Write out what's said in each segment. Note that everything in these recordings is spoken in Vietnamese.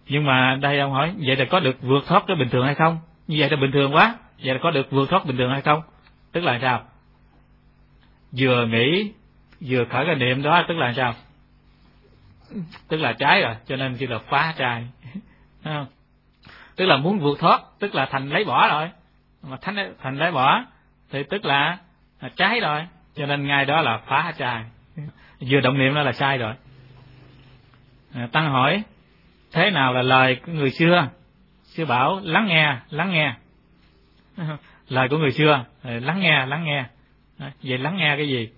Nhưng mà đây ông hỏi vậy là có được vượt thoát cái bình thường hay không? Như vậy là bình thường quá. Vậy là có được vượt thoát bình thường hay không? Tức là sao? Vừa nghĩ vừa khởi cái niệm đó tức là sao? Tức là trái rồi, cho nên chỉ là phá trai. Tức là muốn vượt thoát, tức là thành lấy bỏ rồi. Mà thành lấy bỏ thì tức là trái rồi, cho nên ngay đó là phá trai. Vừa động niệm đó là sai rồi. Tăng hỏi thế nào là lời của người xưa? Xưa bảo lắng nghe. Lời của người xưa lắng nghe. Vậy lắng nghe cái gì?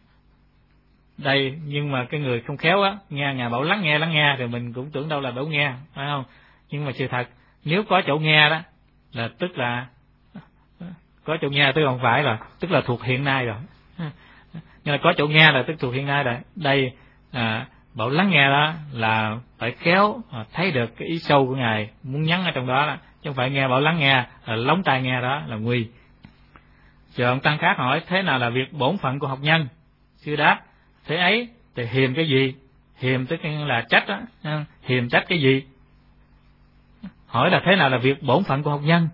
Đây, nhưng mà cái người không khéo á, nghe Ngài bảo lắng nghe thì mình cũng tưởng đâu là bảo nghe, phải không? Nhưng mà sự thật nếu có chỗ nghe đó là tức là có chỗ nghe, tức không phải là tức là thuộc hiện nay rồi. Nhưng mà có chỗ nghe là tức thuộc hiện nay rồi. Đây bảo lắng nghe đó là phải khéo thấy được cái ý sâu của Ngài muốn nhắn ở trong đó, chứ không phải nghe bảo lắng nghe là lóng tai nghe, đó là nguy. Rồi ông tăng khác hỏi thế nào là việc bổn phận của học nhân? Sư đáp thế ấy thì hiềm cái gì? Hiềm tức là trách đó, hiềm trách cái gì? Hỏi là thế nào là việc bổn phận của học nhân?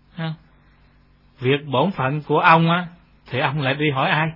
Việc bổn phận của ông á thì ông lại đi hỏi ai?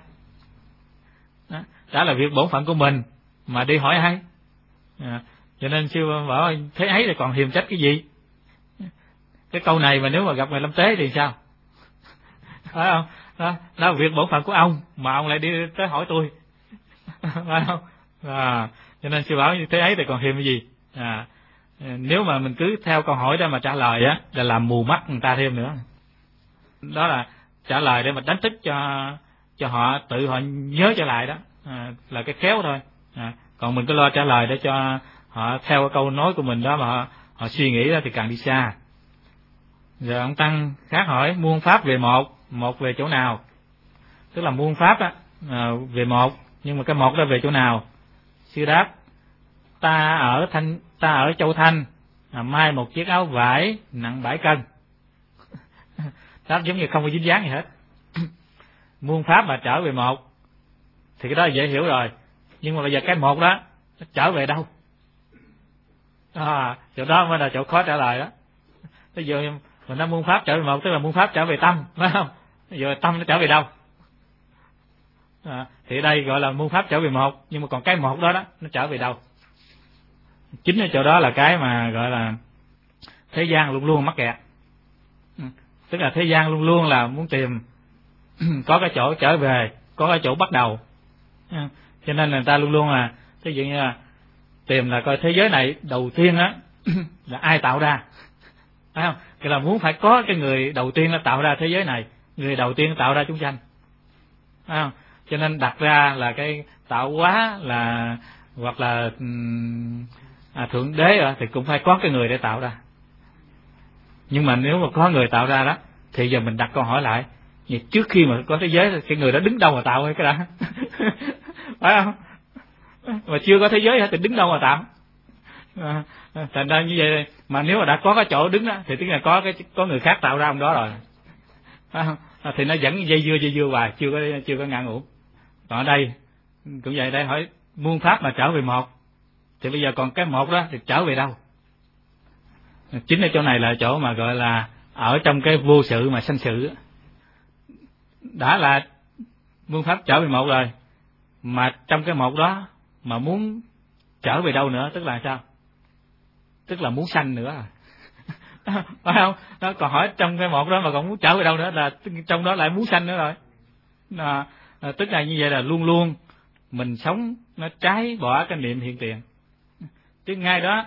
Đó là việc bổn phận của mình mà đi hỏi ai? Cho nên sư bảo thế ấy thì còn hiềm trách cái gì? Cái câu này mà nếu mà gặp Ngài Lâm Tế thì sao? Phải không? Đó là việc bổn phận của ông mà ông lại đi tới hỏi tôi. Phải không? Cho nên sư bảo như thế ấy thì còn hiềm cái gì? Nếu mà mình cứ theo câu hỏi đó mà trả lời á là làm mù mắt người ta thêm nữa. Đó là trả lời để mà đánh thức cho họ tự họ nhớ trở lại đó, là cái khéo thôi. Còn mình cứ lo trả lời để cho họ theo cái câu nói của mình đó mà họ suy nghĩ đó thì càng đi xa. Giờ ông tăng khác hỏi muôn pháp về một về chỗ nào? Tức là muôn pháp á về một, nhưng mà cái một đó về chỗ nào? Sư đáp ta ở Châu Thanh mai một chiếc áo vải nặng 7 cân. Đáp giống như không có dính dáng gì hết. Muôn pháp mà trở về một thì cái đó dễ hiểu rồi. Nhưng mà bây giờ cái một đó nó trở về đâu? Chỗ đó mới là chỗ khó trả lời đó. Bây giờ mình nói muôn pháp trở về một tức là muôn pháp trở về tâm, phải không? Bây giờ tâm nó trở về đâu? Thì đây gọi là muôn pháp trở về một, nhưng mà còn cái một đó nó trở về đâu? Chính ở chỗ đó là cái mà gọi là thế gian luôn luôn mắc kẹt. Tức là thế gian luôn luôn là muốn tìm có cái chỗ trở về, có cái chỗ bắt đầu. Cho nên người ta luôn luôn là ví dụ như là tìm là coi thế giới này đầu tiên á là ai tạo ra, phải không? Thì là muốn phải có cái người đầu tiên nó tạo ra thế giới này, người đầu tiên tạo ra chúng sanh, phải không? Cho nên đặt ra là cái tạo hóa là hoặc là thượng đế thì cũng phải có cái người để tạo ra. Nhưng mà nếu mà có người tạo ra đó thì giờ mình đặt câu hỏi lại, vậy trước khi mà có thế giới thì cái người đó đứng đâu mà tạo cái đã? Phải không? Mà chưa có thế giới thì đứng đâu mà tạo? Thành ra như vậy, mà nếu mà đã có cái chỗ đứng đó thì tức là có người khác tạo ra ông đó rồi, phải không? Thì nó vẫn dây dưa hoài, chưa có ngã ngủ. Còn ở đây cũng vậy, đây hỏi muôn pháp mà trở về một thì bây giờ còn cái một đó thì trở về đâu? Chính ở chỗ này là chỗ mà gọi là ở trong cái vô sự mà sanh sự. Đã là muôn pháp trở về một rồi, mà trong cái một đó mà muốn trở về đâu nữa, tức là sao? Tức là muốn sanh nữa. Phải không? Nó còn hỏi trong cái một đó mà còn muốn trở về đâu nữa, là trong đó lại muốn sanh nữa rồi. Tức là như vậy là luôn luôn mình sống nó trái bỏ cái niệm hiện tiền. Chứ ngay đó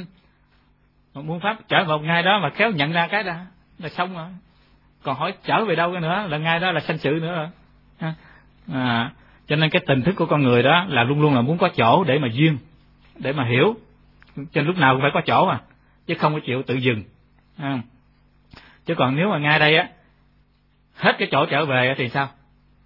muốn pháp trở một ngay đó mà khéo nhận ra cái đó là xong rồi. Còn hỏi trở về đâu cái nữa là ngay đó là sanh sự nữa rồi. Cho nên cái tình thức của con người đó là luôn luôn là muốn có chỗ để mà duyên, để mà hiểu. Cho lúc nào cũng phải có chỗ mà, chứ không có chịu tự dừng. Chứ còn nếu mà ngay đây á hết cái chỗ trở về thì sao?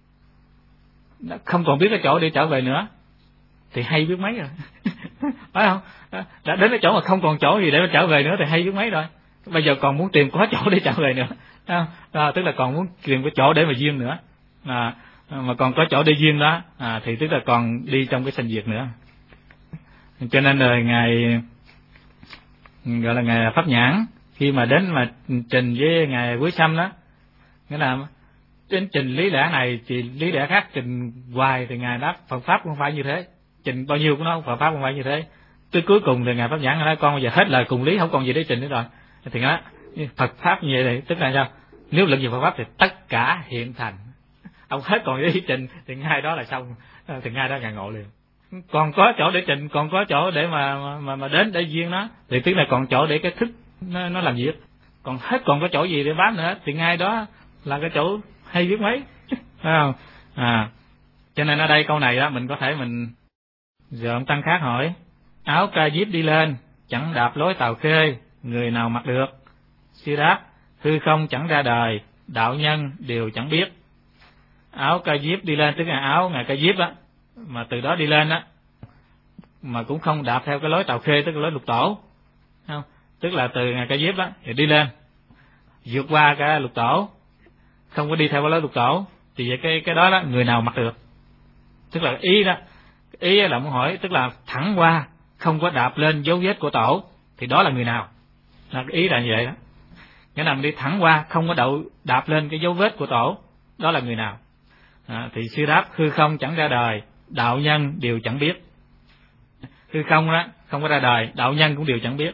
Không còn biết cái chỗ để trở về nữa thì hay biết mấy rồi. Phải không? Đã đến cái chỗ mà không còn chỗ gì để mà trở về nữa thì hay biết mấy rồi. Bây giờ còn muốn tìm có chỗ để trở về nữa. Tức là còn muốn tìm cái chỗ để mà duyên nữa. Mà còn có chỗ để duyên đó thì tức là còn đi trong cái sanh diệt nữa. Cho nên là gọi là ngài Pháp Nhãn, khi mà đến mà trình với ngài Quý Sâm đó, nghĩa là đến trình lý lẽ này thì lý lẽ khác, trình hoài thì ngài đáp Phật pháp không phải như thế, trình bao nhiêu cũng nói Phật pháp không phải như thế. Tới cuối cùng thì ngài Pháp Nhãn nói con bây giờ hết lời cùng lý, không còn gì để trình nữa rồi. Thì nói Phật pháp như vậy thì tức là sao? Nếu luận về Phật pháp thì tất cả hiện thành. Ông hết còn để trình thì ngay đó là xong, thì ngay đó ngài ngộ liền. Còn có chỗ để trình, còn có chỗ để mà đến để duyên nó, thì tức là còn chỗ để cái thức nó làm việc. Còn hết còn có chỗ gì để bám nữa thì ngay đó là cái chỗ hay biết mấy. Phải không? Cho nên ở đây câu này đó mình có thể mình giờ ông tăng khác hỏi: áo ca diếp đi lên chẳng đạp lối tàu khê, người nào mặc được? Sư đáp: hư không chẳng ra đời, đạo nhân đều chẳng biết. Áo ca diếp đi lên tức là áo ngài ca diếp á, mà từ đó đi lên á, mà cũng không đạp theo cái lối tàu khê, tức là lối lục tổ, không? Tức là từ ngài ca diếp á thì đi lên, vượt qua cái lục tổ, không có đi theo cái lối lục tổ, thì vậy cái đó người nào mặc được? Tức là ý đó, ý là muốn hỏi, tức là thẳng qua không có đạp lên dấu vết của tổ thì đó là người nào? Là ý là như vậy đó. Nghĩa là mình đi thẳng qua không có đạp lên cái dấu vết của tổ, đó là người nào? Thì sư đáp: hư không chẳng ra đời, đạo nhân đều chẳng biết. Hư không đó không có ra đời, đạo nhân cũng đều chẳng biết,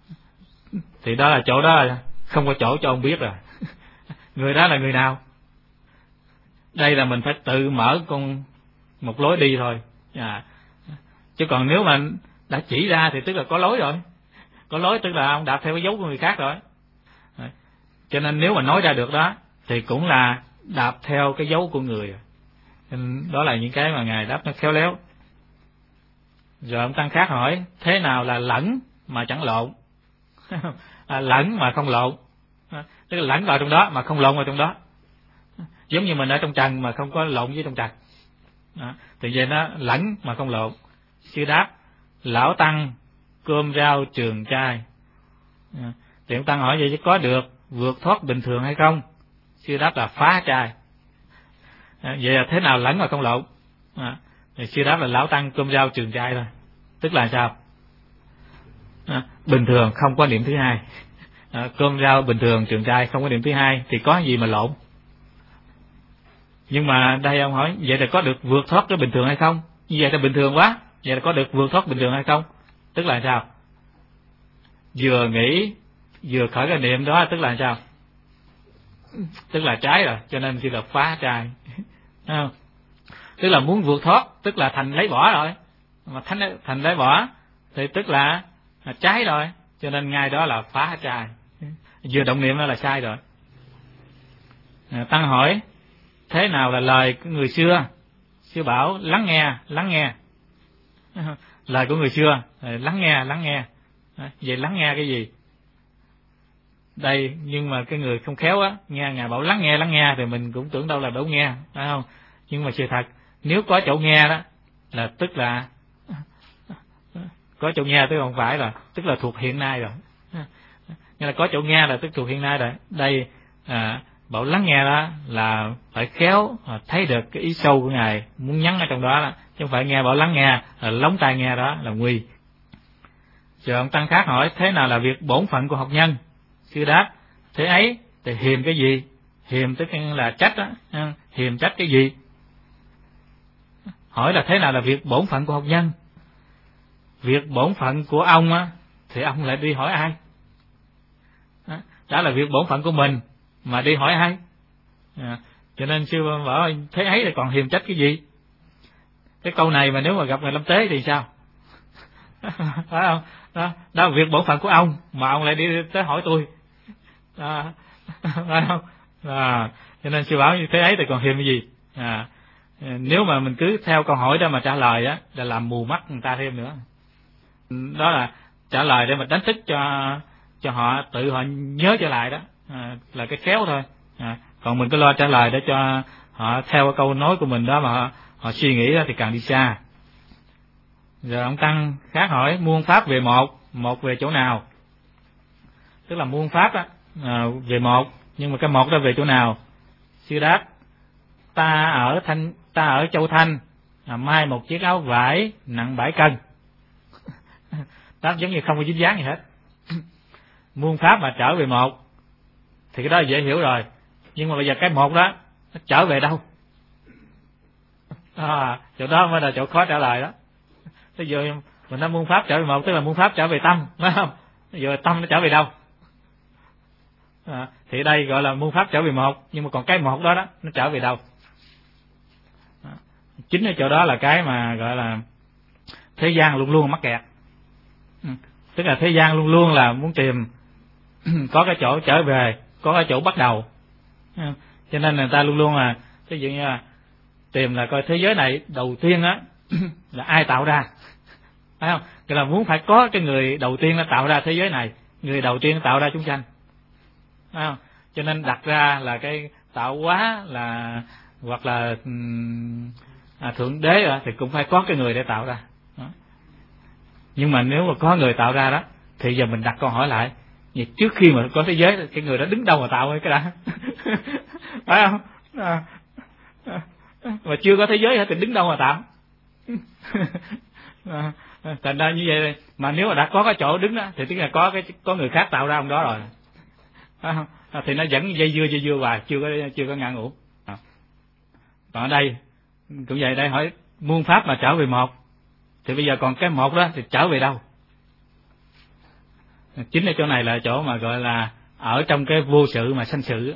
thì đó là chỗ đó không có chỗ cho ông biết rồi. Người đó là người nào? Đây là mình phải tự mở một lối đi thôi. Chứ còn nếu mà đã chỉ ra thì tức là có lối rồi, có lối tức là ông đạp theo cái dấu của người khác rồi. Cho nên nếu mà nói ra được đó thì cũng là đạp theo cái dấu của người. Đó là những cái mà ngài đáp nó khéo léo. Rồi ông tăng khác hỏi: thế nào là lẫn mà chẳng lộn? Lẫn mà không lộn, tức là lẫn vào trong đó mà không lộn vào trong đó, giống như mình ở trong trần mà không có lộn với trong trần. Thì vậy nó lẫn mà không lộn. Sư đáp: lão tăng cơm rau trường trai. Thì ông tăng hỏi vậy chứ có được vượt thoát bình thường hay không? Sư đáp là phá trai. Vậy là thế nào lẫn mà không lộn? Thì sư đáp là lão tăng cơm rau trường trai thôi. Tức là sao? Bình thường không có điểm thứ hai. Cơm rau bình thường trường trai không có điểm thứ hai thì có gì mà lộn? Nhưng mà đây ông hỏi vậy là có được vượt thoát cái bình thường hay không? Như vậy là bình thường quá, vậy là có được vượt thoát bình thường hay không? Tức là sao? Vừa nghĩ vừa khởi cái niệm đó tức là sao? Tức là trái rồi, cho nên chỉ là phá trai. Tức là muốn vượt thoát tức là thành lấy bỏ rồi, mà thành lấy bỏ thì tức là trái rồi, cho nên ngay đó là phá trai, vừa động niệm đó là sai rồi. Tăng hỏi: thế nào là lời của người xưa? Sư bảo: lắng nghe. Lời của người xưa lắng nghe. Vậy lắng nghe cái gì? Đây, nhưng mà cái người không khéo á, nghe ngài bảo lắng nghe thì mình cũng tưởng đâu là đâu nghe, phải không? Nhưng mà sự thật nếu có chỗ nghe đó là tức là có chỗ nghe, tức không phải là tức là thuộc hiện nay rồi. Nghĩa là có chỗ nghe là tức thuộc hiện nay rồi. Đây bảo lắng nghe đó là phải khéo thấy được cái ý sâu của ngài muốn nhắn ở trong đó, chứ không phải nghe bảo lắng nghe lóng tai nghe đó là nguy. Rồi ông tăng khác hỏi: thế nào là việc bổn phận của học nhân? Sư đáp: thế ấy thì hiềm cái gì? Hiềm tức là trách đó, hiềm trách cái gì? Hỏi là thế nào là việc bổn phận của học nhân? Việc bổn phận của ông á thì ông lại đi hỏi ai? Đó là việc bổn phận của mình mà đi hỏi ai? Cho nên sư bảo thế ấy thì còn hiềm trách cái gì? Cái câu này mà nếu mà gặp ngài Lâm Tế thì sao? Phải không? Đó là việc bổn phận của ông mà ông lại đi tới hỏi tôi. Phải không? Cho nên sư bảo như thế ấy thì còn hiềm cái gì? Nếu mà mình cứ theo câu hỏi đó mà trả lời á là làm mù mắt người ta thêm nữa. Đó là trả lời để mà đánh thức cho họ tự họ nhớ trở lại đó, là cái khéo thôi. Còn mình cứ lo trả lời để cho họ theo cái câu nói của mình đó mà họ suy nghĩ đó thì càng đi xa. Giờ ông tăng khác hỏi: muôn pháp về một về chỗ nào? Tức là muôn pháp á về một, nhưng mà cái một đó về chỗ nào? Sư đáp: ta ở Châu Thanh mai một chiếc áo vải nặng 7 cân. Đáp giống như không có dính dáng gì hết. muôn pháp mà trở về một thì cái đó dễ hiểu rồi. Nhưng mà bây giờ cái một đó nó trở về đâu? Chỗ đó mới là chỗ khó trả lời đó. Bây giờ mình nói muôn pháp trở về một tức là muôn pháp trở về tâm, phải không? Bây giờ tâm nó trở về đâu? Thì đây gọi là muôn pháp trở về một, nhưng mà còn cái một đó nó trở về đâu? Chính ở chỗ đó là cái mà gọi là thế gian luôn luôn mắc kẹt. Tức là thế gian luôn luôn là muốn tìm có cái chỗ trở về, có cái chỗ bắt đầu. Cho nên người ta luôn luôn là ví dụ như là tìm là coi thế giới này đầu tiên á là ai tạo ra, phải không? Tức là muốn phải có cái người đầu tiên nó tạo ra thế giới này, người đầu tiên tạo ra chúng sanh, phải không? Cho nên đặt ra là cái tạo hóa là hoặc là thượng đế thì cũng phải có cái người để tạo ra. Đó. Nhưng mà nếu mà có người tạo ra đó thì giờ mình đặt câu hỏi lại, vậy trước khi mà có thế giới cái người đó đứng đâu mà tạo cái đã? Phải không? Mà chưa có thế giới thì đứng đâu mà tạo? Thành ra như vậy, mà nếu mà đã có cái chỗ đứng đó thì tức là có người khác tạo ra ông đó rồi, phải không? Thì nó vẫn dây dưa hoài, chưa có ngã ngủ. Còn ở đây cũng vậy, đây hỏi muôn pháp mà trở về một thì bây giờ còn cái một đó thì trở về đâu? Chính ở chỗ này là chỗ mà gọi là ở trong cái vô sự mà sanh sự.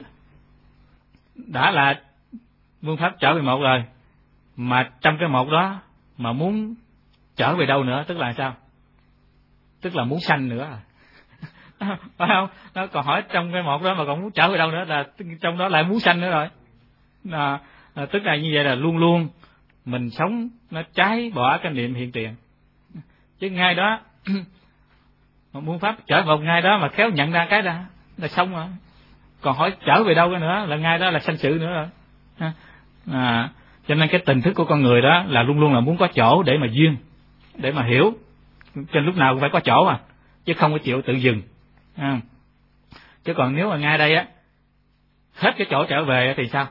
Đã là muôn pháp trở về một rồi, mà trong cái một đó mà muốn trở về đâu nữa, tức là sao? Tức là muốn sanh nữa à? Phải không? Nó còn hỏi trong cái một đó mà còn muốn trở về đâu nữa, là trong đó lại muốn sanh nữa rồi. Tức là như vậy là luôn luôn mình sống nó trái bỏ cái niệm hiện tiền. Chứ ngay đó muôn pháp trở một ngay đó mà khéo nhận ra cái đó là xong rồi. Còn hỏi trở về đâu cái nữa là ngay đó là sanh sự nữa rồi. Cho nên cái tình thức của con người đó là luôn luôn là muốn có chỗ để mà duyên, để mà hiểu. Trên lúc nào cũng phải có chỗ chứ không có chịu tự dừng. Chứ còn nếu mà ngay đây hết cái chỗ trở về thì sao?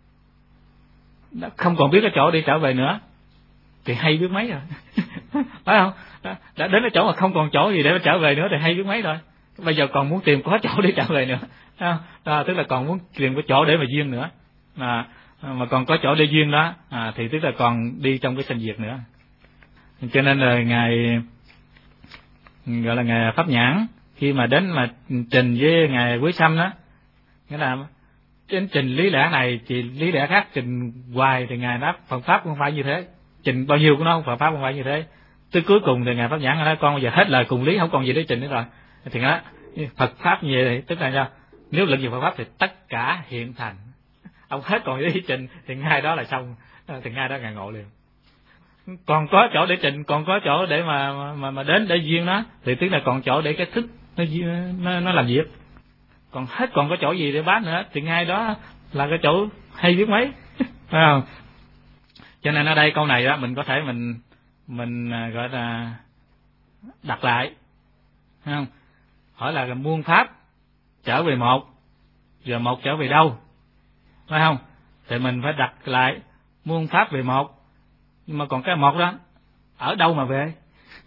Không còn biết cái chỗ đi trở về nữa thì hay biết mấy rồi. Phải không? Đã đến cái chỗ mà không còn chỗ gì để mà trở về nữa thì hay biết mấy rồi. Bây giờ còn muốn tìm có chỗ để trở về nữa. Tức là còn muốn tìm cái chỗ để mà duyên nữa. Mà còn có chỗ để duyên đó thì tức là còn đi trong cái sanh diệt nữa. Cho nên là ngài gọi là ngài Pháp Nhãn khi mà đến mà trình với ngài Quế Sâm đó, nghĩa là trên trình lý lẽ này thì lý lẽ khác trình hoài thì ngài đáp Phật pháp không phải như thế, trình bao nhiêu của nó Phật pháp không phải như thế. Tới cuối cùng thì ngài Pháp Nhãn nói con bây giờ hết lời cùng lý, không còn gì để trình nữa rồi. Thì đó Phật pháp như vậy tức là sao? Nếu luận về Phật pháp thì tất cả hiện thành, ông hết còn gì để trình thì ngay đó là xong, thì ngay đó ngài ngộ liền. Còn có chỗ để trình, còn có chỗ để mà đến để duyên nó thì tức là còn chỗ để cái thức nó làm việc. Còn hết còn có chỗ gì để bám nữa thì ngay đó là cái chỗ hay biết mấy. Phải không? Cho nên ở đây câu này đó mình có thể mình gọi là đặt lại, phải không? Hỏi là muôn pháp trở về một, giờ một trở về đâu, phải không? Thì mình phải đặt lại muôn pháp về một, nhưng mà còn cái một đó ở đâu mà về?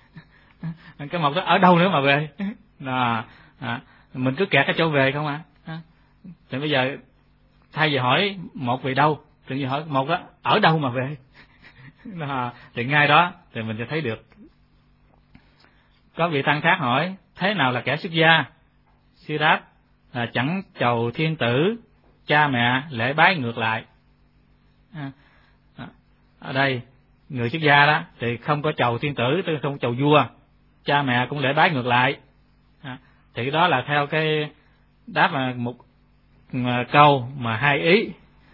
Cái một đó ở đâu nữa mà về? Mình cứ kẹt cái chỗ về không à? Thì bây giờ thay vì hỏi một về đâu, tự nhiên hỏi một đó ở đâu mà về? Thì ngay đó thì mình sẽ thấy được. Có vị tăng khác hỏi thế nào là kẻ xuất gia? Sư đáp là chẳng chầu thiên tử, cha mẹ lễ bái ngược lại. Ở đây người xuất gia đó thì không có chầu thiên tử, tức là không có chầu vua, cha mẹ cũng lễ bái ngược lại. Thì đó là theo cái đáp là một câu mà hai ý.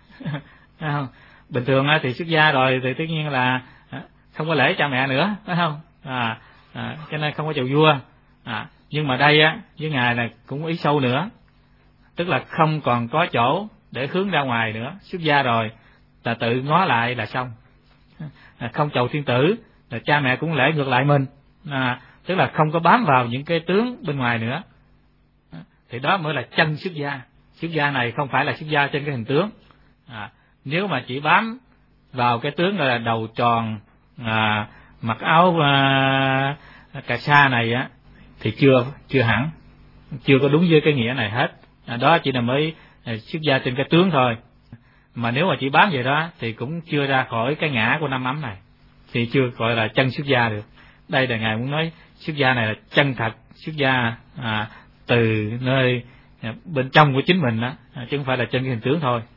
Bình thường thì xuất gia rồi thì tất nhiên là không có lễ cha mẹ nữa, phải không? Cho nên không có chầu vua. Nhưng mà đây với ngài là cũng ý sâu nữa, tức là không còn có chỗ để hướng ra ngoài nữa. Xuất gia rồi là tự ngó lại là xong. Không chầu thiên tử là cha mẹ cũng lễ ngược lại mình, tức là không có bám vào những cái tướng bên ngoài nữa. Thì đó mới là chân xuất gia. Xuất gia này không phải là xuất gia trên cái hình tướng. Nếu mà chỉ bám vào cái tướng là đầu tròn, mặc áo cà sa này thì chưa hẳn, chưa có đúng với cái nghĩa này hết. Đó chỉ là mới xuất gia trên cái tướng thôi, mà nếu mà chỉ bám vậy đó thì cũng chưa ra khỏi cái ngã của năm ấm này, thì chưa gọi là chân xuất gia được. Đây là ngài muốn nói xuất gia này là chân thật xuất gia từ nơi bên trong của chính mình đó, chứ không phải là trên cái hình tướng thôi.